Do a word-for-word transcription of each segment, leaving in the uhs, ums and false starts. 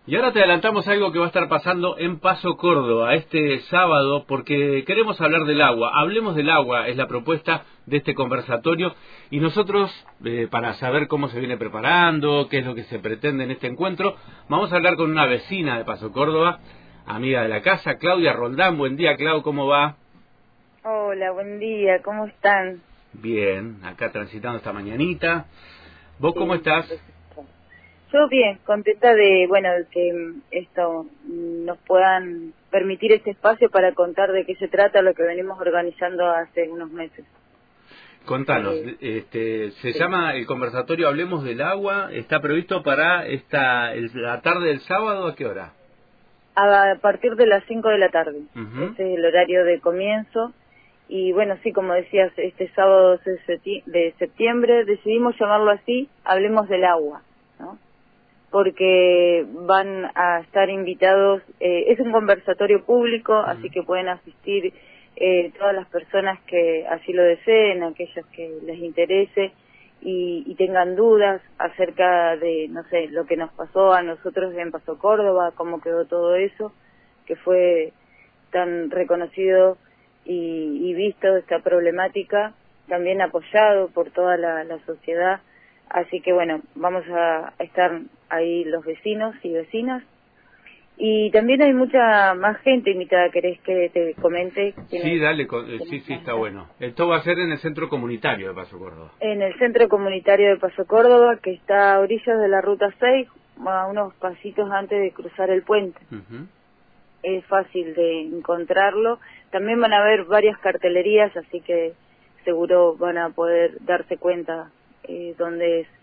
Y ahora te adelantamos algo que va a estar pasando en Paso Córdoba este sábado, porque queremos hablar del agua. Hablemos del agua, es la propuesta de este conversatorio, y nosotros, eh, para saber cómo se viene preparando, qué es lo que se pretende en este encuentro, vamos a hablar con una vecina de Paso Córdoba, amiga de la casa, Claudia Roldán. Buen día, Clau, ¿cómo va? Hola, buen día, ¿cómo están? Bien, acá transitando esta mañanita. ¿Vos cómo Sí, estás? perfecto. Yo bien, contenta de, bueno, de que mm, esto mm, nos puedan permitir este espacio para contar de qué se trata lo que venimos organizando hace unos meses. Contanos, Eh, este, se sí. llama el conversatorio Hablemos del Agua, está previsto para esta el- la tarde del sábado, ¿a qué hora? A partir de las cinco de la tarde, Ujú. ese es el horario de comienzo. Y bueno, sí, como decías, este sábado de septi- de septiembre decidimos llamarlo así, Hablemos del Agua, ¿no? Porque van a estar invitados, eh, es un conversatorio público, así Ujú. que pueden asistir eh, todas las personas que así lo deseen, aquellos que les interese y, y tengan dudas acerca de, no sé, lo que nos pasó a nosotros en Paso Córdoba, cómo quedó todo eso, que fue tan reconocido y, y visto esta problemática, también apoyado por toda la, la sociedad. Así que bueno, vamos a estar ahí los vecinos y vecinas. Y también hay mucha más gente invitada. ¿Querés que te comente Sí, quiénes, dale, co- eh, sí, quiénes sí, van a está estar? bueno. Esto va a ser en el centro comunitario de Paso Córdoba. En el Centro Comunitario de Paso Córdoba, que está a orillas de la Ruta seis, a unos pasitos antes de cruzar el puente. Ujú. Es fácil de encontrarlo. También van a haber varias cartelerías, así que seguro van a poder darse cuenta eh, dónde es.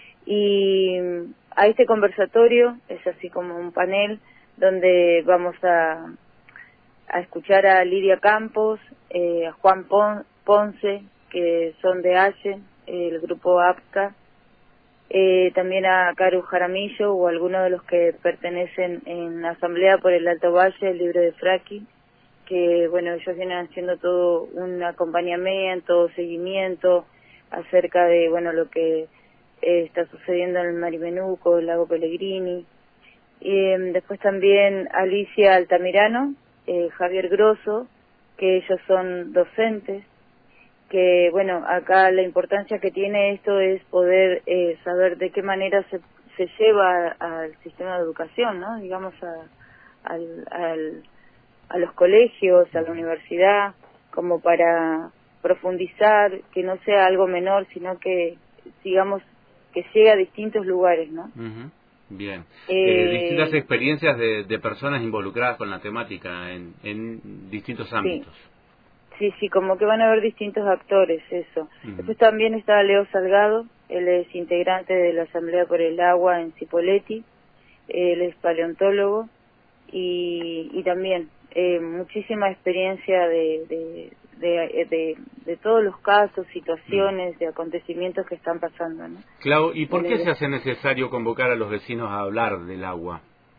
Y mm, a este conversatorio es así como un panel donde vamos a, a escuchar a Lidia Campos, eh, a Juan Pon- Ponce, que son de Allen, el grupo APCA, eh, también a Caru Jaramillo o algunos de los que pertenecen en la Asamblea por el Alto Valle, el Libre de Fraki, que bueno, ellos vienen haciendo todo un acompañamiento, seguimiento acerca de bueno lo que eh, está sucediendo en el Marimenuco, el lago Pellegrini. Eh, después también Alicia Altamirano, eh, Javier Grosso, que ellos son docentes, que bueno, acá la importancia que tiene esto es poder eh, saber de qué manera se, se lleva al sistema de educación, ¿no? Digamos, a, al, al, a los colegios, a la Ujú. universidad, como para profundizar, que no sea algo menor, sino que, digamos, que llegue a distintos lugares, ¿no? Ujú. Bien. Eh, distintas Eh, experiencias de, de personas involucradas con la temática en, en distintos sí. ámbitos. Sí, sí, como que van a haber distintos actores, eso. Ujú. Después también está Leo Salgado, él es integrante de la Asamblea por el Agua en Cipolletti, él es paleontólogo y, y también eh, muchísima experiencia de, de, de, de, de todos los casos, Mm. situaciones, de acontecimientos que están pasando, ¿no? Clau, ¿y por En qué se el, hace necesario convocar a los vecinos a hablar del agua?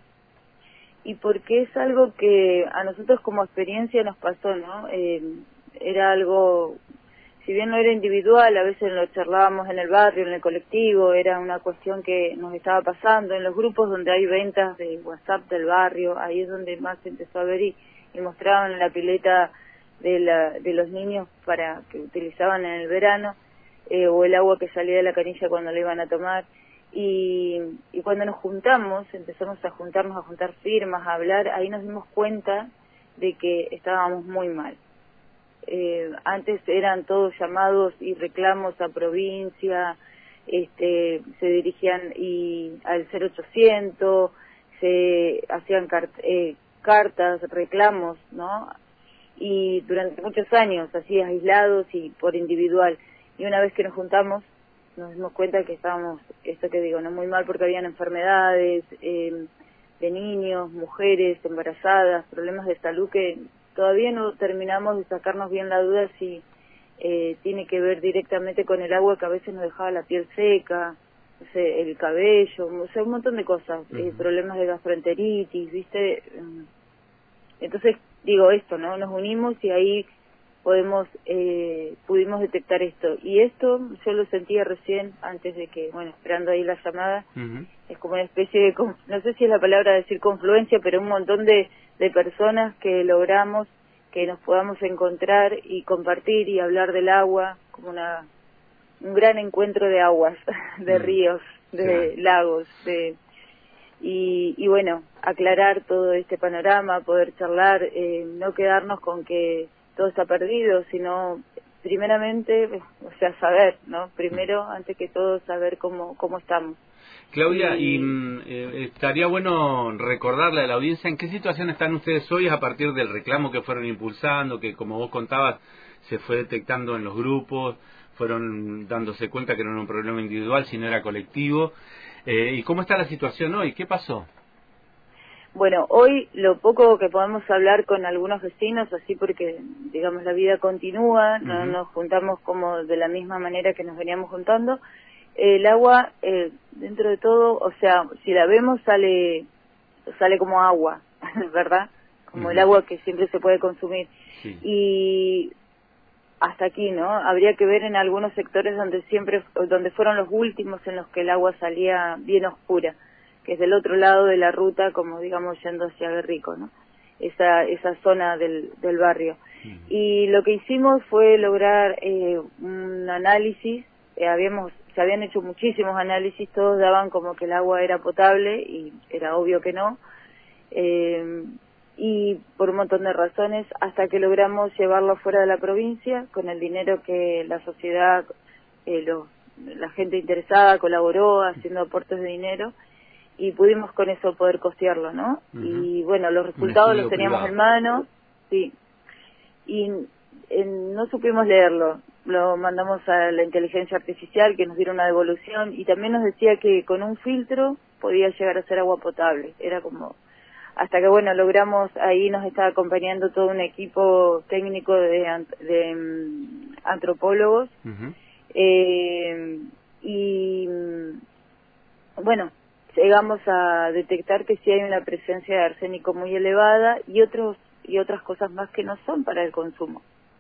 y porque es algo que a nosotros como experiencia nos pasó, ¿no? Eh, era algo, si bien no era individual, a veces lo charlábamos en el barrio, en el colectivo, era una cuestión que nos estaba pasando en los grupos donde hay ventas de WhatsApp del barrio, ahí es donde más se empezó a ver y, y mostraban la pileta de, la, de los niños para que utilizaban en el verano, eh, o el agua que salía de la canilla cuando la iban a tomar. Y, y cuando nos juntamos, empezamos a juntarnos, a juntar firmas, a hablar, ahí nos dimos cuenta de que estábamos muy mal. Eh, antes eran todos llamados y reclamos a provincia, este, se dirigían y al cero ochocientos, se hacían cart eh, cartas, reclamos, ¿no? Y durante muchos años, así aislados y por individual. Y una vez que nos juntamos, nos dimos cuenta que estábamos, esto que digo, no muy mal porque habían enfermedades eh, de niños, mujeres embarazadas, problemas de salud que todavía no terminamos de sacarnos bien la duda si eh, tiene que ver directamente con el agua que a veces nos dejaba la piel seca, no sé, el cabello, o sea, un montón de cosas, eh, Ujú. problemas de gastroenteritis, ¿viste? Entonces, digo esto, ¿no? Nos unimos y ahí podemos eh, pudimos detectar esto. Y esto yo lo sentía recién, antes de que, bueno, esperando ahí la llamada, Ujú. es como una especie de, no sé si es la palabra decir confluencia, pero un montón de, de personas que logramos que nos podamos encontrar y compartir y hablar del agua, como una un gran encuentro de aguas, de Mm. ríos, de Sí. lagos, de y, y bueno, aclarar todo este panorama, poder charlar, eh, no quedarnos con que todo está perdido, sino primeramente, o sea, saber, ¿no? Primero, antes que todo, saber cómo cómo estamos. Claudia, y Y mm, eh, estaría bueno recordarle a la audiencia en qué situación están ustedes hoy a partir del reclamo que fueron impulsando, que como vos contabas, se fue detectando en los grupos, fueron dándose cuenta que no era un problema individual, sino era colectivo. Eh, ¿Y cómo está la situación hoy? ¿Qué pasó? bueno, hoy lo poco que podemos hablar con algunos vecinos, así porque, digamos, la vida continúa, no Uh-huh. nos juntamos como de la misma manera que nos veníamos juntando. El agua, eh, dentro de todo, o sea, si la vemos sale sale como agua, ¿verdad? Como el Uh-huh. agua que siempre se puede consumir. Sí. Y hasta aquí, ¿no? Habría que ver en algunos sectores donde siempre, donde fueron los últimos en los que el agua salía bien oscura, que es del otro lado de la ruta, como digamos yendo hacia Berrico, ¿no? Esa esa zona del, del barrio. Uh-huh. Y lo que hicimos fue lograr eh, un análisis, eh, habíamos se habían hecho muchísimos análisis, todos daban como que el agua era potable y era obvio que no, eh, y por un montón de razones, hasta que logramos llevarlo fuera de la provincia con el dinero que la sociedad, eh, los, la gente interesada colaboró haciendo aportes de dinero, y pudimos con eso poder costearlo, ¿no? Uh-huh. Y bueno, los resultados los teníamos privado. en mano, sí, y eh, no supimos leerlo, lo mandamos a la inteligencia artificial que nos diera una devolución, y también nos decía que con un filtro podía llegar a ser agua potable, era como, hasta que bueno, logramos, ahí nos estaba acompañando todo un equipo técnico de, ant- de um, antropólogos, Uh-huh. eh, y bueno, llegamos a detectar que sí hay una presencia de arsénico muy elevada y otros y otras cosas más que no son para el consumo.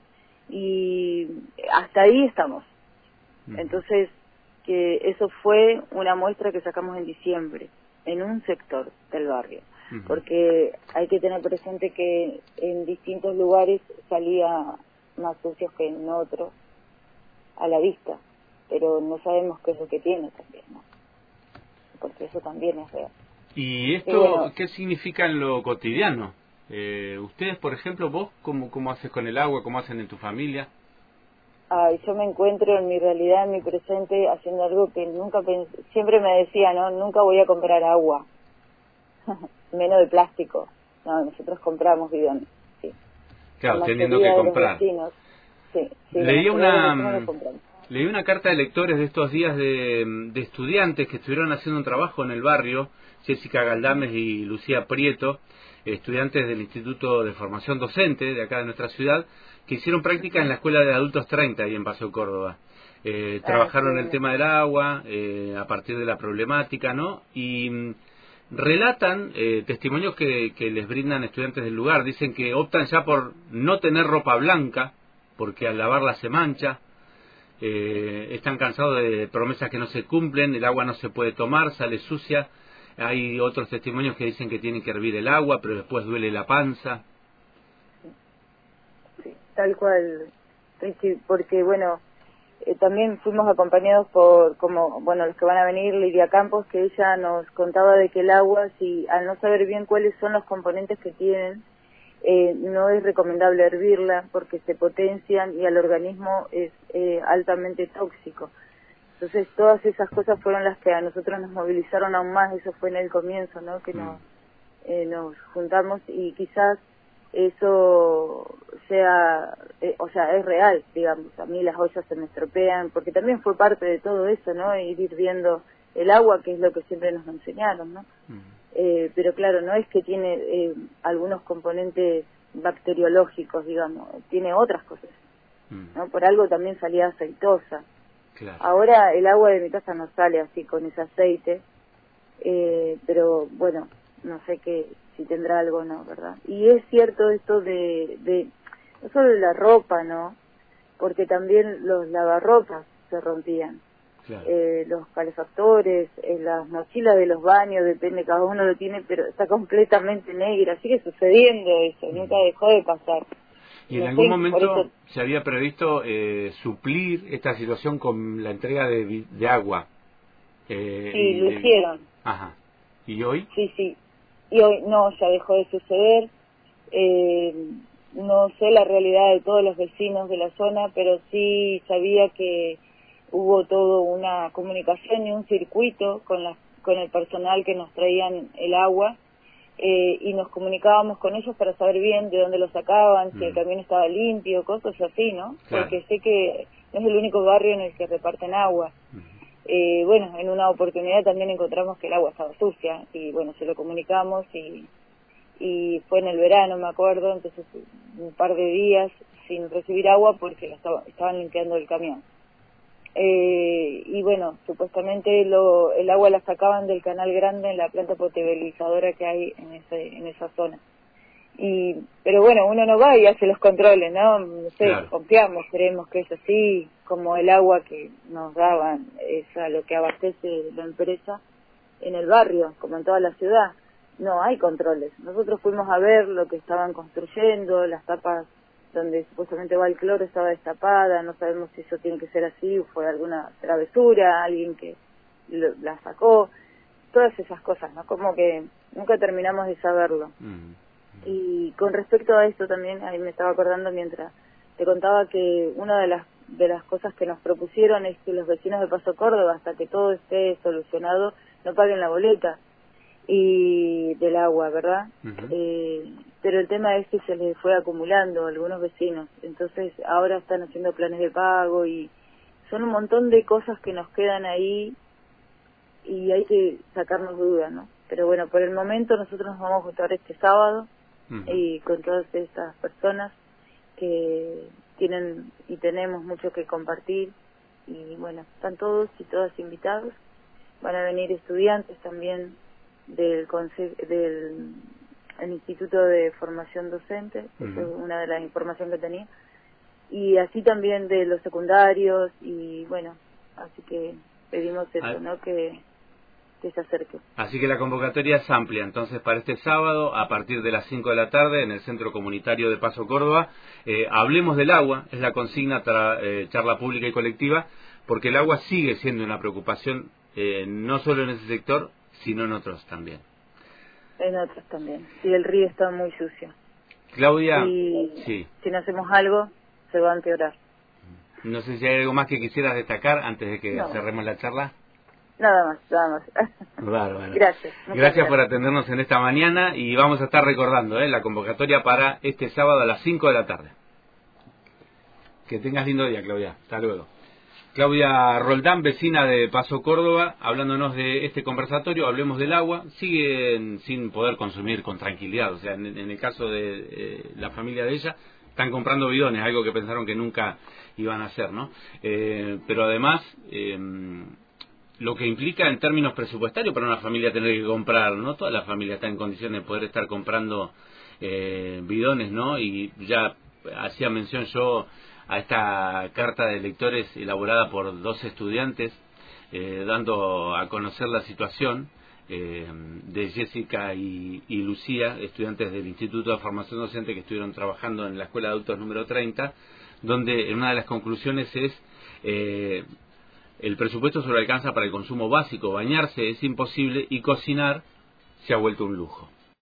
Y hasta ahí estamos. Uh-huh. Entonces, que eso fue una muestra que sacamos en diciembre, en un sector del barrio. Uh-huh. Porque hay que tener presente que en distintos lugares salía más sucios que en otros a la vista, pero no sabemos qué es lo que tiene también, ¿no? Porque eso también es real. ¿Y esto Y bueno, qué significa en lo cotidiano? Eh, ustedes, por ejemplo, vos, ¿cómo, cómo haces con el agua? ¿Cómo hacen en tu familia? ay, yo me encuentro en mi realidad, en mi presente, haciendo algo que nunca pensé, siempre me decía, ¿no? Nunca voy a comprar agua, menos de plástico. No, nosotros compramos bidones, sí. Claro, La teniendo mayoría que de los comprar. vecinos, sí, sí, la Leía mayoría de los una vecinos lo mm, compramos. leí una carta de lectores de estos días de, de estudiantes que estuvieron haciendo un trabajo en el barrio, Jessica Galdames y Lucía Prieto, estudiantes del Instituto de Formación Docente de acá de nuestra ciudad, que hicieron práctica en la Escuela de Adultos treinta ahí en Paso Córdoba. Eh, Ah, trabajaron qué el bueno. tema del agua, eh, a partir de la problemática, ¿no? Y mm, relatan eh, testimonios que, que les brindan estudiantes del lugar. Dicen que optan ya por no tener ropa blanca, porque al lavarla se mancha. Eh, están cansados de promesas que no se cumplen, el agua no se puede tomar, sale sucia. Hay otros testimonios que dicen que tienen que hervir el agua, pero después duele la panza. Sí, tal cual, Richie, porque bueno, eh, también fuimos acompañados por, como, bueno, los que van a venir, Lidia Campos, que ella nos contaba de que el agua, si al no saber bien cuáles son los componentes que tienen, eh, no es recomendable hervirla porque se potencian y al organismo es eh, altamente tóxico. Entonces todas esas cosas fueron las que a nosotros nos movilizaron aún más, eso fue en el comienzo, ¿no? Que nos, eh, nos juntamos y quizás eso sea, eh, o sea, es real, digamos, a mí las ollas se me estropean, porque también fue parte de todo eso, ¿no? Ir hirviendo el agua, que es lo que siempre nos enseñaron, ¿no? Mm. Eh, pero claro, no es que tiene eh, algunos componentes bacteriológicos, digamos, tiene otras cosas, Mm. ¿no? Por algo también salía aceitosa. Claro. Ahora el agua de mi casa no sale así con ese aceite, eh, pero bueno, no sé qué, si tendrá algo o no, ¿verdad? Y es cierto esto de, de, no solo de la ropa, ¿no? Porque también los lavarropas se rompían. claro. eh, los calefactores, eh, las mochilas de los baños, depende, cada uno lo tiene, pero está completamente negra, sigue sucediendo eso, mm. nunca dejó de pasar. ¿Y en no algún sé, momento eso... se había previsto eh, suplir esta situación con la entrega de, de agua? Eh, sí, y, lo hicieron. Ajá. ¿Y hoy? Sí, sí. Y hoy no, ya dejó de suceder. Eh, no sé la realidad de todos los vecinos de la zona, pero sí sabía que hubo toda una comunicación y un circuito con, la, con el personal que nos traían el agua. Eh, y nos comunicábamos con ellos para saber bien de dónde lo sacaban, mm. si el camión estaba limpio, cosas así, ¿no? Claro. Porque sé que no es el único barrio en el que reparten agua. Mm. Eh, bueno, en una oportunidad también encontramos que el agua estaba sucia y bueno, se lo comunicamos y, y fue en el verano, me acuerdo, entonces un par de días sin recibir agua porque la estaba, estaban limpiando el camión. Eh, y bueno, supuestamente lo, el agua la sacaban del canal grande en la planta potabilizadora que hay en ese, en esa zona. Y, pero bueno, uno no va y hace los controles, ¿no? No sé, claro. confiamos, creemos que es así, como el agua que nos daban, es a lo que abastece la empresa en el barrio, como en toda la ciudad. No hay controles. Nosotros fuimos a ver lo que estaban construyendo, las tapas donde supuestamente va el cloro estaba destapada, no sabemos si eso tiene que ser así o fue alguna travesura, alguien que lo, la sacó, todas esas cosas, ¿no? Como que nunca terminamos de saberlo. Mm. Y con respecto a esto también, ahí me estaba acordando mientras te contaba que una de las de las cosas que nos propusieron es que los vecinos de Paso Córdoba, hasta que todo esté solucionado, no paguen la boleta y del agua, ¿verdad? Uh-huh. Eh, pero el tema es que se les fue acumulando a algunos vecinos, entonces ahora están haciendo planes de pago y son un montón de cosas que nos quedan ahí y hay que sacarnos dudas, ¿no? Pero bueno, por el momento nosotros nos vamos a juntar este sábado uh-huh. y con todas estas personas que tienen y tenemos mucho que compartir y bueno, están todos y todas invitados, van a venir estudiantes también del conse- del el Instituto de Formación Docente, uh-huh. esa es una de las informaciones que tenía, y así también de los secundarios y bueno, así que pedimos eso, ah. ¿no? Que, que se acerque. Así que la convocatoria es amplia, entonces para este sábado a partir de las cinco de la tarde en el Centro Comunitario de Paso Córdoba, eh, hablemos del agua, es la consigna tra- eh, charla pública y colectiva, porque el agua sigue siendo una preocupación eh, no solo en ese sector, sino en otros también. En otros también. Sí, el río está muy sucio. Claudia, y sí. si no hacemos algo, se va a empeorar. No sé si hay algo más que quisieras destacar antes de que no. cerremos la charla. Nada más, nada más. Bárbaro. Gracias. Gracias, gracias por atendernos en esta mañana y vamos a estar recordando ¿eh? la convocatoria para este sábado a las cinco de la tarde. Que tengas lindo día, Claudia. Hasta luego. Claudia Roldán, vecina de Paso Córdoba, hablándonos de este conversatorio, hablemos del agua, siguen sin poder consumir con tranquilidad, o sea, en, en el caso de eh, la familia de ella, están comprando bidones, algo que pensaron que nunca iban a hacer, ¿no? Eh, pero además, eh, lo que implica en términos presupuestarios para una familia tener que comprar, no toda la familia está en condiciones de poder estar comprando eh, bidones, ¿no? Y ya hacía mención yo a esta carta de lectores elaborada por dos estudiantes, eh, dando a conocer la situación eh, de Jessica y, y Lucía, estudiantes del Instituto de Formación Docente que estuvieron trabajando en la Escuela de Adultos número treinta, donde una de las conclusiones es eh, el presupuesto solo alcanza para el consumo básico, bañarse es imposible y cocinar se ha vuelto un lujo.